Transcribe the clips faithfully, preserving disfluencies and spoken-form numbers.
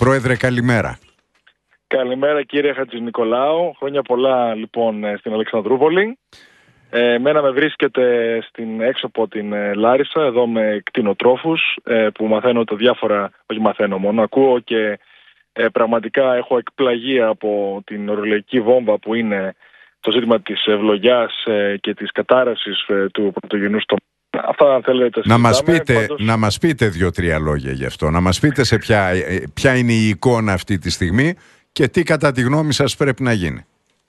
Πρόεδρε, καλημέρα. Καλημέρα κύριε Χατζηνικολάου. Χρόνια πολλά λοιπόν στην Αλεξανδρούπολη. Ε, Εμένα με βρίσκεται στην, έξω από την ε, Λάρισα, εδώ με κτηνοτρόφους ε, που μαθαίνω τα διάφορα, όχι μαθαίνω μόνο, ακούω και ε, πραγματικά έχω εκπλαγεί από την ορολογική βόμβα που είναι το ζήτημα της ευλογιάς ε, και της κατάρρευσης ε, του πρωτογενούς τομέα. Αυτά, αν θέλετε, να μας πείτε, πάντως... να μας πείτε δύο-τρία λόγια γι' αυτό. Να μας πείτε σε ποια, ποια είναι η εικόνα αυτή τη στιγμή και τι κατά τη γνώμη σας πρέπει να γίνει.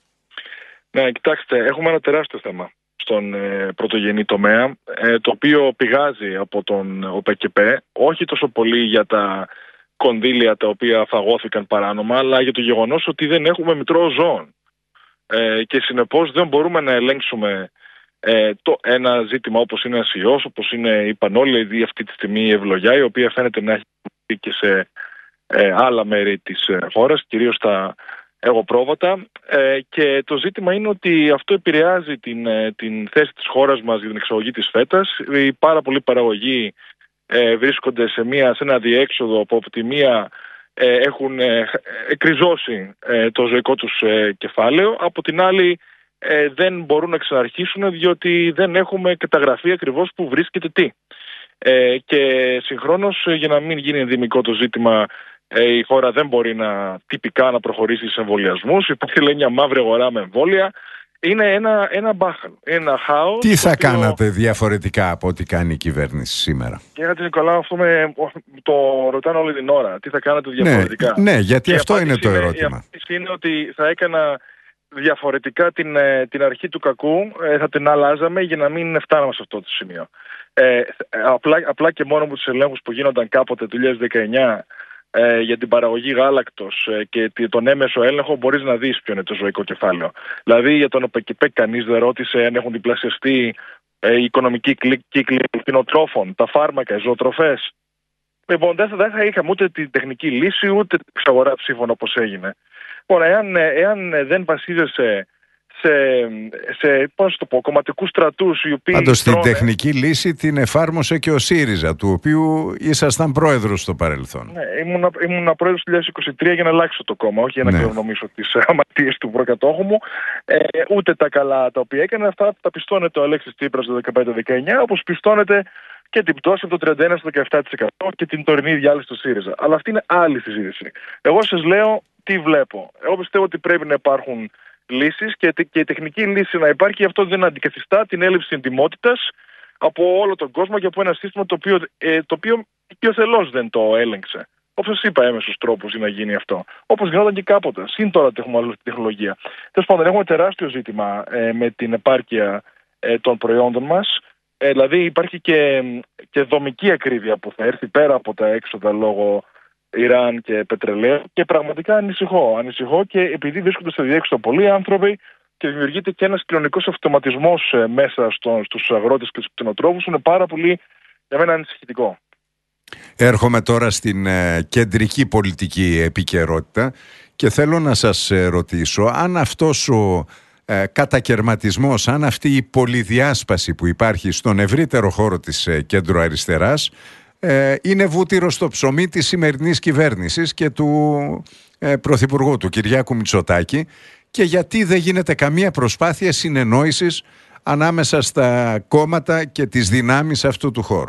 Ναι, κοιτάξτε, έχουμε ένα τεράστιο θέμα στον ε, πρωτογενή τομέα, ε, το οποίο πηγάζει από τον ΟΠΕΚΕΠΕ, όχι τόσο πολύ για τα κονδύλια τα οποία φαγώθηκαν παράνομα, αλλά για το γεγονός ότι δεν έχουμε μητρό ζώων. Ε, και συνεπώς δεν μπορούμε να ελέγξουμε ε, το, ένα ζήτημα όπως είναι ένας ιός, όπως είναι, είπαν όλοι, αυτή τη στιγμή η ευλογιά, η οποία φαίνεται να έχει και σε ε, άλλα μέρη της ε, χώρας, κυρίως τα εγωπρόβατα, ε, και το ζήτημα είναι ότι αυτό επηρεάζει την, ε, την θέση της χώρας μας για την εξαγωγή της φέτας. Οι πάρα πολλοί παραγωγοί ε, βρίσκονται σε, μια, σε ένα διέξοδο που από τη μία ε, έχουν ε, εκριζώσει ε, το ζωικό τους ε, κεφάλαιο, από την άλλη ε, δεν μπορούν να ξαναρχίσουν διότι δεν έχουμε καταγραφεί ακριβώς που βρίσκεται τι. Ε, και συγχρόνως, για να μην γίνει ενδυμικό το ζήτημα, η χώρα δεν μπορεί να τυπικά να προχωρήσει σε εμβολιασμούς. Υπάρχει, λέει, μια μαύρη αγορά με εμβόλια. Είναι ένα, ένα μπάχαλο, ένα χάος. Τι θα οποίο... κάνατε διαφορετικά από ό,τι κάνει η κυβέρνηση σήμερα? Κύριε Χατζηνικολάου, αυτό με, το ρωτάνε όλη την ώρα. Τι θα κάνετε διαφορετικά? Ναι, ναι, γιατί και αυτό είναι το είναι, ερώτημα. Η απάντηση είναι ότι θα έκανα διαφορετικά την, την αρχή του κακού, θα την αλλάζαμε για να μην φτάναμε σε αυτό το σημείο. Ε, απλά, απλά και μόνο με τους ελέγχους που γίνονταν κάποτε το δύο χιλιάδες δεκαεννιά Ε, για την παραγωγή γάλακτος ε, και τον έμεσο έλεγχο, μπορείς να δεις ποιο είναι το ζωικό κεφάλαιο. Δηλαδή για τον ΟΠΕΚΕΠΕ κανείς δεν ρώτησε αν έχουν διπλασιαστεί ε, οι οικονομικοί κύκλοι κτηνοτρόφων, τα φάρμακα, οι ζωοτροφές. Λοιπόν, δεν θα, θα είχαμε ούτε την τεχνική λύση ούτε την εξαγορά ψήφων όπως έγινε. Τώρα, εάν, εάν δεν βασίζεσαι σε, σε πώς το πω, κομματικούς στρατούς οι οποίοι. Πάντως την τρώνε... τεχνική λύση την εφάρμοσε και ο ΣΥΡΙΖΑ, του οποίου ήσασταν πρόεδρος στο παρελθόν. Ναι, ήμουν, ήμουν πρόεδρος του δύο χιλιάδες είκοσι τρία για να αλλάξω το κόμμα, όχι για να ναι. κληρονομήσω τις αματίες του προκατόχου μου. Ε, ούτε τα καλά τα οποία έκανε, αυτά τα πιστώνεται ο Αλέξης Τσίπρας το δεκαπέντε δεκαεννιά, όπως πιστώνεται και την πτώση από το τριάντα ένα στο δεκαεπτά τοις εκατό και την τωρινή διάλυση του ΣΥΡΙΖΑ. Αλλά αυτή είναι άλλη συζήτηση. Εγώ σας λέω τι βλέπω. Εγώ πιστεύω ότι πρέπει να υπάρχουν λύσεις και, και η τεχνική λύση να υπάρχει, και αυτό δεν αντικαθιστά την έλλειψη εντιμότητας από όλο τον κόσμο και από ένα σύστημα το οποίο, ε, το οποίο οικειοθελώς δεν το έλεγξε. Όπως σας είπα, έμεσους τρόπους για να γίνει αυτό. Όπως γινόταν και κάποτε. Συν τώρα έχουμε τεχνολογία. Τέλος πάντων, έχουμε τεράστιο ζήτημα ε, με την επάρκεια ε, των προϊόντων μας. Ε, δηλαδή υπάρχει και, και δομική ακρίβεια που θα έρθει πέρα από τα έξοδα λόγω Ιράν και πετρελαίου, και πραγματικά ανησυχώ. Ανησυχώ και επειδή βρίσκονται σε διέξοδο πολλοί άνθρωποι και δημιουργείται και ένας κοινωνικός αυτοματισμός ε, μέσα στο, στους αγρότες και στους κτηνοτρόφους, είναι πάρα πολύ για μένα ανησυχητικό. Έρχομαι τώρα στην ε, κεντρική πολιτική επικαιρότητα και θέλω να σας ε, ρωτήσω αν αυτός ο ε, κατακερματισμός, αν αυτή η πολυδιάσπαση που υπάρχει στον ευρύτερο χώρο της ε, κέντρο αριστεράς ε, είναι βούτυρο στο ψωμί της σημερινής κυβέρνησης και του ε, Πρωθυπουργού, του Κυριάκου Μητσοτάκη, και γιατί δεν γίνεται καμία προσπάθεια συνεννόησης ανάμεσα στα κόμματα και τις δυνάμεις αυτού του χώρου.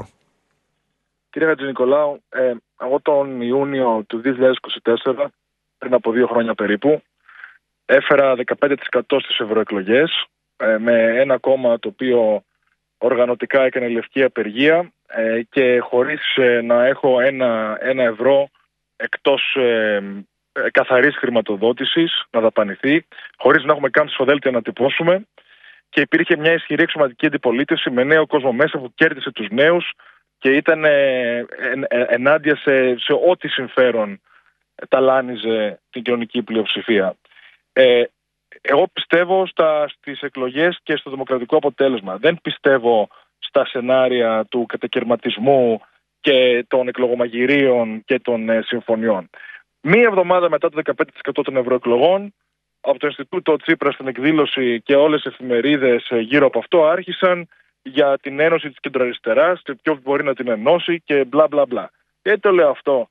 Κύριε Χατζηνικολάου, ε, εγώ τον Ιούνιο του δύο χιλιάδες είκοσι τέσσερα, πριν από δύο χρόνια περίπου, έφερα δεκαπέντε τοις εκατό στις ευρωεκλογές ε, με ένα κόμμα το οποίο οργανωτικά έκανε λευκή απεργία ε, και χωρίς ε, να έχω ένα, ένα ευρώ εκτός ε, ε, καθαρής χρηματοδότησης να δαπανηθεί, χωρίς να έχουμε καν ψηφοδέλτια να τυπώσουμε, και υπήρχε μια ισχυρή εξωματική αντιπολίτευση με νέο κόσμο μέσα που κέρδισε τους νέους και ήταν ε, ε, ενάντια σε, σε ό,τι συμφέρον ταλάνιζε την κοινωνική πλειοψηφία. Ε, εγώ πιστεύω στα, στις εκλογές και στο δημοκρατικό αποτέλεσμα. Δεν πιστεύω στα σενάρια του κατακερματισμού και των εκλογομαγειρίων και των ε, συμφωνιών. Μία εβδομάδα μετά το δεκαπέντε τοις εκατό των ευρωεκλογών, από το Ινστιτούτο Τσίπρα στην εκδήλωση και όλες οι εφημερίδες γύρω από αυτό άρχισαν για την ένωση της κεντροαριστεράς και ποιο μπορεί να την ενώσει και μπλα μπλα μπλα. Γιατί το λέω αυτό?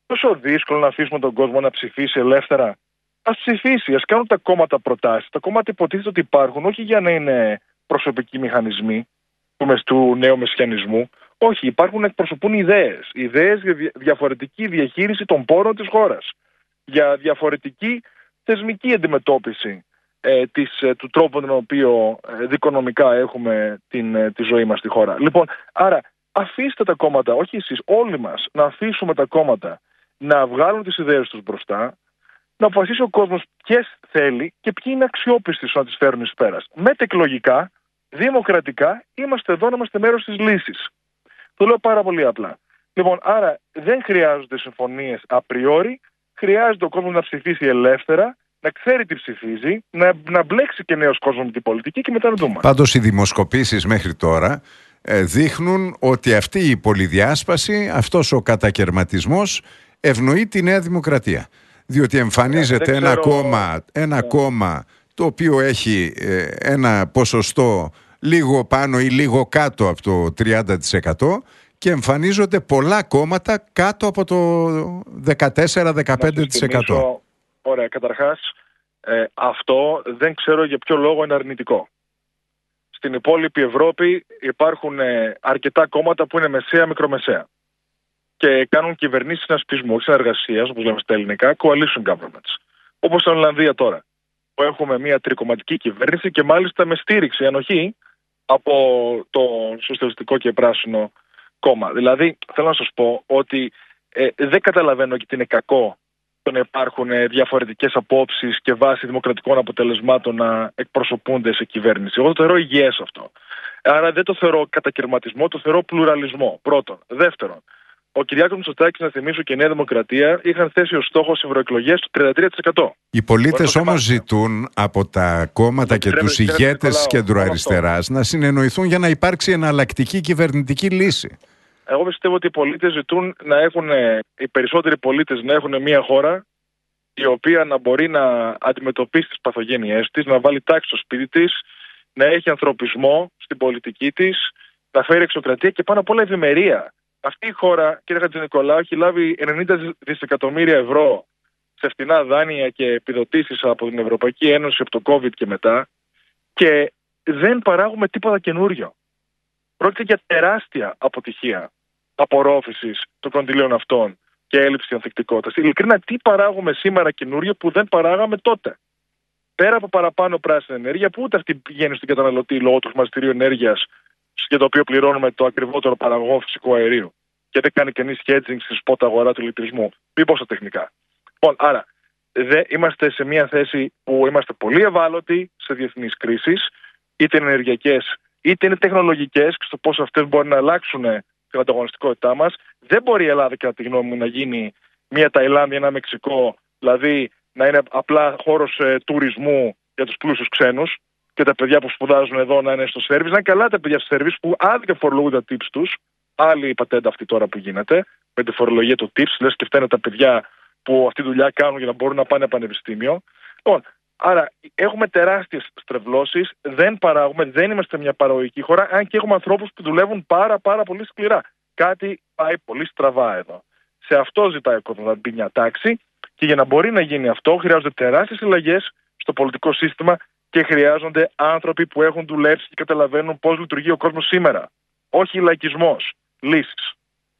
τόσο δύσκολο να αφήσουμε τον κόσμο να ψηφίσει ελεύθερα? Ας ψηφίσει, ας κάνουν τα κόμματα προτάσεις. Τα κόμματα υποτίθεται ότι υπάρχουν όχι για να είναι προσωπικοί μηχανισμοί του νέου μεσιανισμού. Όχι, υπάρχουν, εκπροσωπούν ιδέες. Ιδέες για διαφορετική διαχείριση των πόρων της χώρας. Για διαφορετική θεσμική αντιμετώπιση ε, της, ε, του τρόπου τον οποίο ε, δικονομικά έχουμε την, ε, τη ζωή μας στη χώρα. Λοιπόν, άρα αφήστε τα κόμματα, όχι εσείς, όλοι μας, να αφήσουμε τα κόμματα να βγάλουν τις ιδέες τους μπροστά, να αποφασίσει ο κόσμος ποιες θέλει και ποιοι είναι αξιόπιστοι να τις φέρουν εις πέρας. Μετεκλογικά, δημοκρατικά, είμαστε εδώ να είμαστε μέρος της λύσης. Το λέω πάρα πολύ απλά. Λοιπόν, άρα δεν χρειάζονται συμφωνίες απριόρι, χρειάζεται ο κόσμος να ψηφίσει ελεύθερα, να ξέρει τι ψηφίζει, να, να μπλέξει και νέος κόσμος με την πολιτική και μετά να δούμε. Πάντως οι δημοσκοπήσεις μέχρι τώρα ε, δείχνουν ότι αυτή η πολυδιάσπαση, αυτός ο κατακερματισμός ευνοεί τη Νέα Δημοκρατία. Διότι εμφανίζεται ένα, ξέρω... κόμμα, ένα yeah. κόμμα το οποίο έχει ε, ένα ποσοστό λίγο πάνω ή λίγο κάτω από το τριάντα τοις εκατό και εμφανίζονται πολλά κόμματα κάτω από το δεκατέσσερα με δεκαπέντε τοις εκατό. Ωραία, καταρχάς ε, αυτό δεν ξέρω για ποιο λόγο είναι αρνητικό. Στην υπόλοιπη Ευρώπη υπάρχουν ε, αρκετά κόμματα που είναι μεσαία, μικρομεσαία και κάνουν κυβερνήσεις συνασπισμού, συνεργασίας, όπως λέμε στα ελληνικά, coalition governments. Όπως στην Ολλανδία τώρα, που έχουμε μια τρικομματική κυβέρνηση και μάλιστα με στήριξη, ανοχή, από το Σοσιαλιστικό και Πράσινο κόμμα. Δηλαδή, θέλω να σας πω ότι ε, δεν καταλαβαίνω και τι είναι κακό το να υπάρχουν ε, διαφορετικές απόψεις και βάσει δημοκρατικών αποτελεσμάτων να εκπροσωπούνται σε κυβέρνηση. Εγώ το θεωρώ υγιές αυτό. Άρα δεν το θεωρώ κατακερματισμό, το θεωρώ πλουραλισμό. Πρώτον. Δεύτερον, ο Κυριάκος Μητσοτάκης, να θυμίσω, και η Νέα Δημοκρατία είχαν θέσει ως στόχο στις ευρωεκλογές του τριάντα τρία τοις εκατό. Οι πολίτες όμως ζητούν από τα κόμματα και τους ηγέτες της κεντροαριστεράς να συνεννοηθούν για να υπάρξει εναλλακτική κυβερνητική λύση. Εγώ πιστεύω ότι οι πολίτες ζητούν να έχουν, οι περισσότεροι πολίτες να έχουν μια χώρα η οποία να μπορεί να αντιμετωπίσει τις παθογένειές της, να βάλει τάξη στο σπίτι της, να έχει ανθρωπισμό στην πολιτική της, να φέρει εξωκρατία και πάνω απ' όλα ευημερία. Αυτή η χώρα, κύριε Χατζηνικολάου, έχει λάβει ενενήντα δισεκατομμύρια ευρώ σε φτηνά δάνεια και επιδοτήσεις από την Ευρωπαϊκή Ένωση από το COVID και μετά και δεν παράγουμε τίποτα καινούριο. Πρόκειται για τεράστια αποτυχία απορρόφησης των κονδυλίων αυτών και έλλειψη ανθεκτικότητας. Ειλικρινά, τι παράγουμε σήμερα καινούριο που δεν παράγαμε τότε? Πέρα από παραπάνω πράσινη ενέργεια, που ούτε αυτή πηγαίνει στον καταναλωτή λόγω του χρηματιστηρίου ενέργειας, για το οποίο πληρώνουμε το ακριβότερο παραγωγό φυσικού αερίου και δεν κάνει κανείς hedging στη σπότα αγορά του ηλεκτρισμού. Μήπως τα τεχνικά. Λοιπόν, άρα δε, είμαστε σε μια θέση που είμαστε πολύ ευάλωτοι σε διεθνείς κρίσεις, είτε είναι ενεργειακές είτε είναι τεχνολογικές, και στο πώς αυτές μπορεί να αλλάξουν την ανταγωνιστικότητά μας. Δεν μπορεί η Ελλάδα, κατά τη γνώμη μου, να γίνει μια Ταϊλάνδη, ένα Μεξικό, δηλαδή να είναι απλά χώρος ε, τουρισμού για τους πλούσιους ξένους και τα παιδιά που σπουδάζουν εδώ να είναι στο σέρβις. Να είναι καλά τα παιδιά στο σέρβις που άδικα φορολογούν τα tips τους. Άλλη η πατέντα αυτή τώρα που γίνεται με τη φορολογία του tips. Λες και φταίνε τα παιδιά που αυτή τη δουλειά κάνουν για να μπορούν να πάνε πανεπιστήμιο. Λοιπόν, άρα έχουμε τεράστιες στρεβλώσεις. Δεν παράγουμε, δεν είμαστε μια παραγωγική χώρα. Αν και έχουμε ανθρώπους που δουλεύουν πάρα πάρα πολύ σκληρά. Κάτι πάει πολύ στραβά εδώ. Σε αυτό ζητάει ο κόσμος να μπει μια τάξη. Και για να μπορεί να γίνει αυτό, χρειάζονται τεράστιες αλλαγές στο πολιτικό σύστημα και χρειάζονται άνθρωποι που έχουν δουλέψει και καταλαβαίνουν πώς λειτουργεί ο κόσμος σήμερα. Όχι λαϊκισμός, λύσεις.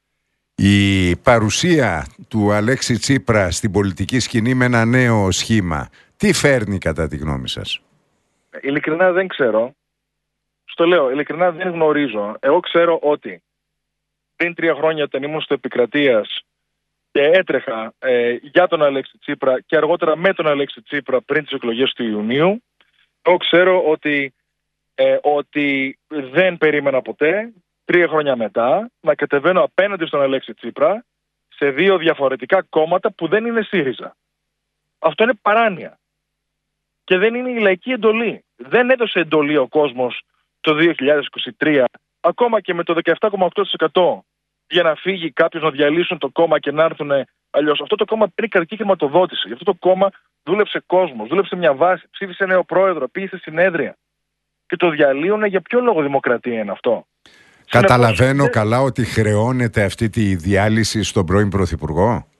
Η παρουσία του Αλέξη Τσίπρα στην πολιτική σκηνή με ένα νέο σχήμα, τι φέρνει κατά τη γνώμη σας? Ειλικρινά δεν ξέρω. Στο λέω, ειλικρινά δεν γνωρίζω. Εγώ ξέρω ότι πριν τρία χρόνια, όταν ήμουν στο Επικρατείας και έτρεχα ε, για τον Αλέξη Τσίπρα και αργότερα με τον Αλέξη Τσίπρα πριν τις εκλογές του Ιουνίου, εγώ ξέρω ότι, ε, ότι δεν περίμενα ποτέ, τρία χρόνια μετά, να κατεβαίνω απέναντι στον Αλέξη Τσίπρα σε δύο διαφορετικά κόμματα που δεν είναι ΣΥΡΙΖΑ. Αυτό είναι παράνοια. Και δεν είναι η λαϊκή εντολή. Δεν έδωσε εντολή ο κόσμος το δύο χιλιάδες είκοσι τρία, ακόμα και με το δεκαεπτά κόμμα οκτώ τοις εκατό, για να φύγει κάποιος να διαλύσουν το κόμμα και να έρθουν αλλιώς. Αυτό το κόμμα πήρε κρατική χρηματοδότηση. Γι' αυτό το κόμμα δούλεψε κόσμος, δούλεψε μια βάση, ψήφισε νέο πρόεδρο, πήγε συνέδρια. Και το διαλύουν, για ποιο λόγο δημοκρατία είναι αυτό? Καταλαβαίνω Συνεπώς, καλά ότι χρεώνεται αυτή τη διάλυση στον πρώην Πρωθυπουργό.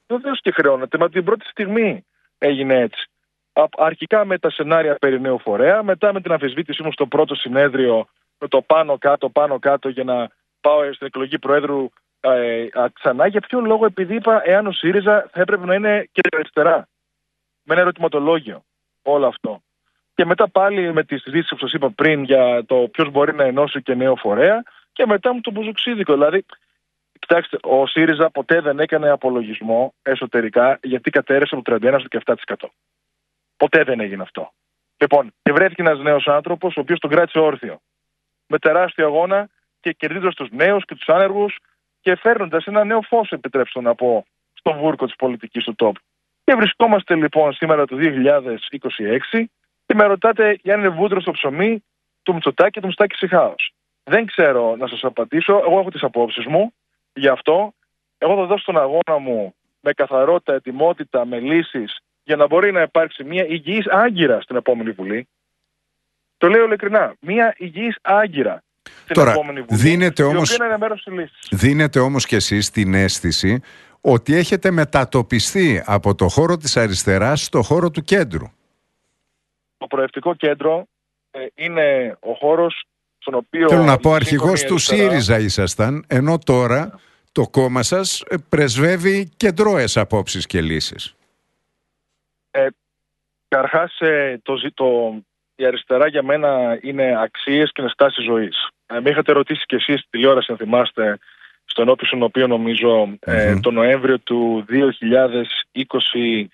Βεβαίως και χρεώνεται, μα την πρώτη στιγμή έγινε έτσι. Αρχικά με τα σενάρια περί νέου φορέα, μετά με την αμφισβήτησή μου στο πρώτο συνέδριο, με το πάνω κάτω, πάνω κάτω για να πάω στην εκλογή Προέδρου ε, ξανά. Για ποιο λόγο? Επειδή είπα, εάν ο ΣΥΡΙΖΑ θα έπρεπε να είναι και αριστερά. Με ένα ερωτηματολόγιο όλο αυτό. Και μετά πάλι με τη συζήτηση που σας είπα πριν για το ποιος μπορεί να ενώσει και νέο φορέα, και μετά μου το μπουζουξίδικο. Δηλαδή, κοιτάξτε, ο ΣΥΡΙΖΑ ποτέ δεν έκανε απολογισμό εσωτερικά γιατί κατέρευσε από τριάντα ένα στο δεκαεπτά τοις εκατό. Ποτέ δεν έγινε αυτό. Λοιπόν, και βρέθηκε ένας νέος άνθρωπος, ο οποίος τον κράτησε όρθιο. Με τεράστιο αγώνα και κερδίζοντας τους νέους και τους άνεργους και φέρνοντας ένα νέο φως, επιτρέψτε να πω, στον βούρκο της πολιτικής του τόπου. Και βρισκόμαστε λοιπόν σήμερα το δύο χιλιάδες είκοσι έξι και με ρωτάτε για αν είναι βούτυρο στο ψωμί του Μητσοτάκη και του Μητσοτάκη Σιχάος. Δεν ξέρω να σας απαντήσω. Εγώ έχω τις απόψεις μου γι' αυτό. Εγώ θα δώσω τον αγώνα μου με καθαρότητα, ετοιμότητα, με λύσεις για να μπορεί να υπάρξει μια υγιής άγκυρα στην επόμενη Βουλή. Το λέω ειλικρινά. Μια υγιής άγκυρα στην Τώρα, επόμενη Βουλή. Δίνετε η όμως, οποία είναι μέρος της λύσης. δίνετε όμως και εσείς την αίσθηση ότι έχετε μετατοπιστεί από το χώρο της αριστεράς στο χώρο του κέντρου. Το προευτικό κέντρο ε, είναι ο χώρος στον οποίο... Θέλω να πω, αρχηγός του ΣΥΡΙΖΑ ήσασταν, ενώ τώρα το κόμμα σας πρεσβεύει κεντρώες απόψεις και λύσεις. Ε, Καρχάς, ε, το, το, η αριστερά για μένα είναι αξίες και είναι στάση ζωής. Ε, με είχατε ρωτήσει κι εσείς στη τηλεόραση, αν θυμάστε, στο ενώπιον οποίο νομίζω mm-hmm. ε, το Νοέμβριο του δύο χιλιάδες είκοσι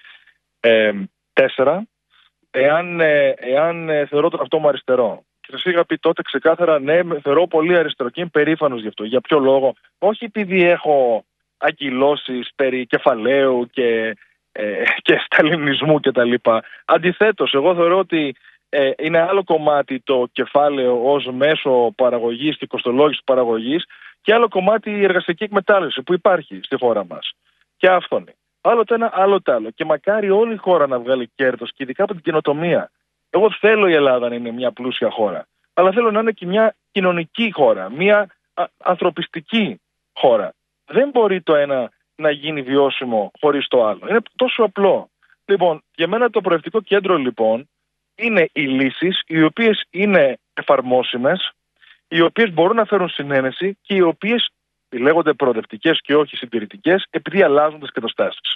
τέσσερα, εάν, ε, εάν ε, θεωρώ τον αυτό μου αριστερό. Και σας είχα πει τότε ξεκάθαρα, ναι, με θεωρώ πολύ αριστερό και είμαι περήφανος γι' αυτό. Για ποιο λόγο? Όχι επειδή έχω αγκυλώσεις περί κεφαλαίου και, ε, και σταλινισμού κτλ. Αντιθέτως, εγώ θεωρώ ότι ε, είναι άλλο κομμάτι το κεφάλαιο ως μέσο παραγωγής και κοστολόγησης παραγωγής και άλλο κομμάτι η εργασιακή εκμετάλλευση που υπάρχει στη χώρα μας. Και άφθονη. Άλλο το ένα, άλλο το άλλο. Και μακάρι όλη η χώρα να βγάλει κέρδος και ειδικά από την καινοτομία. Εγώ θέλω η Ελλάδα να είναι μια πλούσια χώρα. Αλλά θέλω να είναι και μια κοινωνική χώρα. Μια α, ανθρωπιστική χώρα. Δεν μπορεί το ένα να γίνει βιώσιμο χωρίς το άλλο. Είναι τόσο απλό. Λοιπόν, για μένα το προευτικό κέντρο λοιπόν είναι οι λύσεις οι οποίες είναι εφαρμόσιμες, οι οποίες μπορούν να φέρουν συνένεση και οι οποίες λέγονται προοδευτικές και όχι συντηρητικές επειδή αλλάζουν τις καταστάσεις.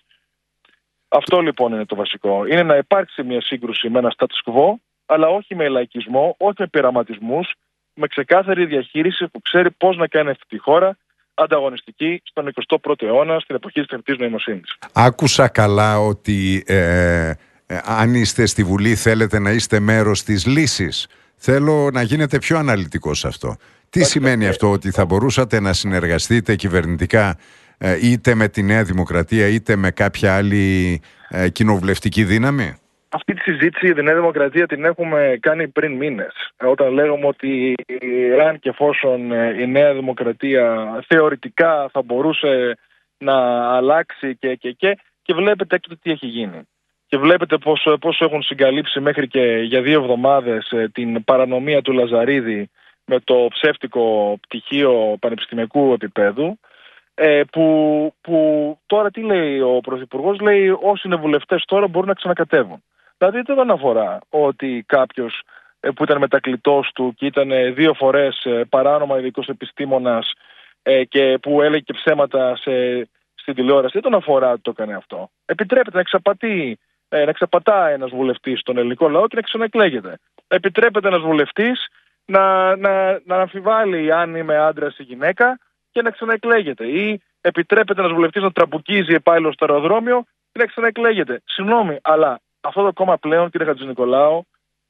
Αυτό λοιπόν είναι το βασικό. Είναι να υπάρξει μια σύγκρουση με ένα status quo, αλλά όχι με λαϊκισμό, όχι με πειραματισμούς, με ξεκάθαρη διαχείριση που ξέρει πώς να κάνει αυτή τη χώρα ανταγωνιστική στον εικοστό πρώτο αιώνα, στην εποχή της τεχνητής νοημοσύνης. Άκουσα καλά ότι ε, ε, αν είστε στη Βουλή θέλετε να είστε μέρος της λύσης. Θέλω να γίνετε πιο αναλυτικός σε αυτό. Τι Άχι, σημαίνει ε, αυτό, ότι θα μπορούσατε να συνεργαστείτε κυβερνητικά ε, είτε με τη Νέα Δημοκρατία είτε με κάποια άλλη ε, κοινοβουλευτική δύναμη? Αυτή τη συζήτηση για τη Νέα Δημοκρατία την έχουμε κάνει πριν μήνες. Όταν λέγαμε ότι αν και εφόσον η Νέα Δημοκρατία θεωρητικά θα μπορούσε να αλλάξει και, και, και, και βλέπετε έκτοτε τι έχει γίνει. Και βλέπετε πώς, πώς έχουν συγκαλύψει μέχρι και για δύο εβδομάδες την παρανομία του Λαζαρίδη με το ψεύτικο πτυχίο πανεπιστημιακού επίπεδου. Ε, που, που τώρα τι λέει ο Πρωθυπουργός? Λέει όσοι είναι βουλευτές τώρα μπορούν να ξανακατεύουν. Δηλαδή δεν αφορά ότι κάποιος ε, που ήταν μετακλητός του και ήταν ε, δύο φορές ε, παράνομα ειδικός επιστήμονας ε, και που έλεγε και ψέματα σε, στην τηλεόραση, δεν τον αφορά ότι το έκανε αυτό. Επιτρέπεται να εξαπατεί, ε, να εξαπατά ένας βουλευτής τον ελληνικό λαό και να ξαναεκλέγεται. Επιτρέπεται ένας βουλευτής να, να, να αμφιβάλλει αν είμαι άντρας ή γυναίκα και να ξαναεκλέγεται. Ή επιτρέπεται ένας βουλευτής να τραμπουκίζει επάλληλο στο αεροδρόμιο και να ξαναεκλέγεται. Συγγνώμη, αλλά αυτό το κόμμα πλέον, κύριε Χατζηνικολάου,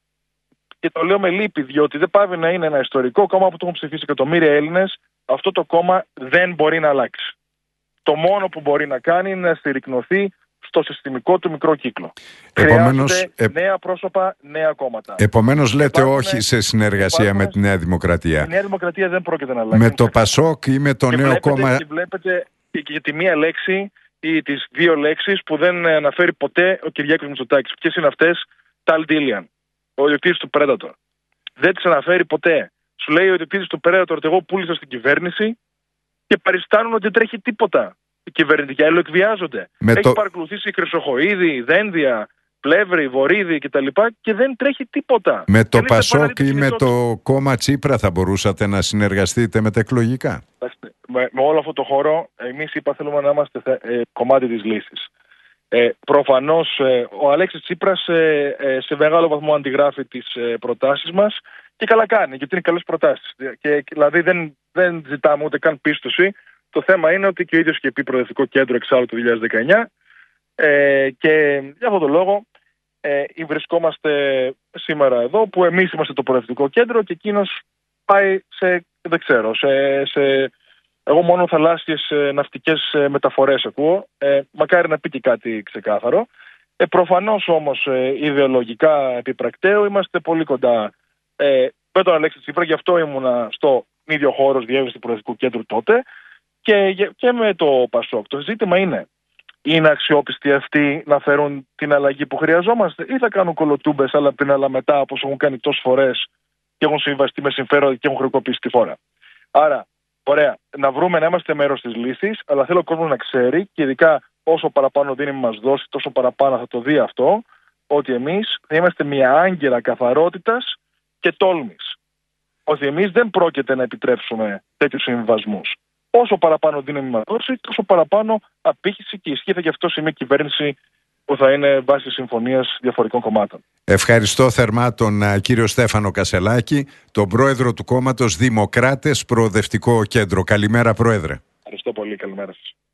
και το λέω με λύπη, διότι δεν πάβει να είναι ένα ιστορικό κόμμα που το έχουν ψηφίσει εκατομμύρια Έλληνες, αυτό το κόμμα δεν μπορεί να αλλάξει. Το μόνο που μπορεί να κάνει είναι να στηρικνωθεί στο συστημικό του μικρό κύκλο. Επομένως, Χρειάζονται ε... νέα πρόσωπα, νέα κόμματα. Επομένως λέτε υπάρχουν, όχι σε συνεργασία υπάρχουν, με τη Νέα Δημοκρατία. Η Νέα Δημοκρατία δεν πρόκειται να αλλάξει. Με το Πασόκ ή με το και νέο βλέπετε, κόμμα... Και βλέπετε και, και τη μία λέξη ή τις δύο λέξεις που δεν αναφέρει ποτέ ο Κυριάκος Μητσοτάκης. Ποιες είναι αυτές? Ταλ Ντίλιαν, ο ιδιοκτήτης του Predator. Δεν τις αναφέρει ποτέ. Σου λέει ο ιδιοκτήτης του Predator ότι εγώ πούλησα στην κυβέρνηση και παριστάνουν ότι δεν τρέχει τίποτα. κυβερνητικοί αλληλοεκβιάζονται. Έχει το... παρακολουθήσει Χρυσοχοΐδη, Δένδια, Πλεύρη, Βορύδη κτλ. Και δεν τρέχει τίποτα. Με το Πασόκ ή με το κόμμα Τσίπρα θα μπορούσατε να συνεργαστείτε μετεκλογικά? Με, με όλο αυτό το χώρο, εμείς είπα θέλουμε να είμαστε ε, κομμάτι της λύσης. Ε, προφανώς ε, ο Αλέξης Τσίπρας ε, ε, σε μεγάλο βαθμό αντιγράφει τις ε, προτάσεις μας και καλά κάνει, γιατί είναι καλές προτάσεις. Και, δηλαδή δεν, δεν ζητάμε ούτε καν πίστοση. Το θέμα είναι ότι και ο ίδιος είχε πει Προοδευτικό Κέντρο εξάλλου το δύο χιλιάδες δεκαεννιά ε, και για αυτόν τον λόγο ε, βρισκόμαστε σήμερα εδώ που εμείς είμαστε το Προοδευτικό Κέντρο και εκείνος πάει σε, δεν ξέρω, σε... σε εγώ μόνο θαλάσσιες ε, ναυτικές ε, μεταφορές ακούω. Ε, μακάρι να πει και κάτι ξεκάθαρο. Ε, προφανώς όμως ε, ιδεολογικά επιπρακτέω είμαστε πολύ κοντά ε, με τον Αλέξη Τσίπρα. Γι' αυτό ήμουνα στο ίδιο χώρο διεύθυνση του Προεδρικού Κέντρου τότε και, και με το Πασόκ. Το ζήτημα είναι, είναι αξιόπιστοι αυτοί να φέρουν την αλλαγή που χρειαζόμαστε ή θα κάνουν κολοτούμπες αλλά πριν αλλά μετά όπως έχουν κάνει τόσες φορές και έχουν συμβαστεί με συμφέροντα και έχουν χρεοκοπήσει τη φόρα. Άρα, ωραία, να βρούμε να είμαστε μέρος της λύσης, αλλά θέλω ο κόσμος να ξέρει και ειδικά όσο παραπάνω δύναμη μας δώσει, τόσο παραπάνω θα το δει αυτό, ότι εμείς θα είμαστε μια άγκυρα καθαρότητας και τόλμης. Ότι εμείς δεν πρόκειται να επιτρέψουμε τέτοιους συμβιβασμούς. Όσο παραπάνω δύναμη μας δώσει, τόσο παραπάνω απήχηση και ισχύ θα γι' αυτό σε μια κυβέρνηση που θα είναι βάση συμφωνίας διαφορετικών κομμάτων. Ευχαριστώ θερμά τον uh, κύριο Στέφανο Κασελάκη, τον πρόεδρο του κόμματος Δημοκράτες Προοδευτικό Κέντρο. Καλημέρα, πρόεδρε. Ευχαριστώ πολύ. Καλημέρα σας.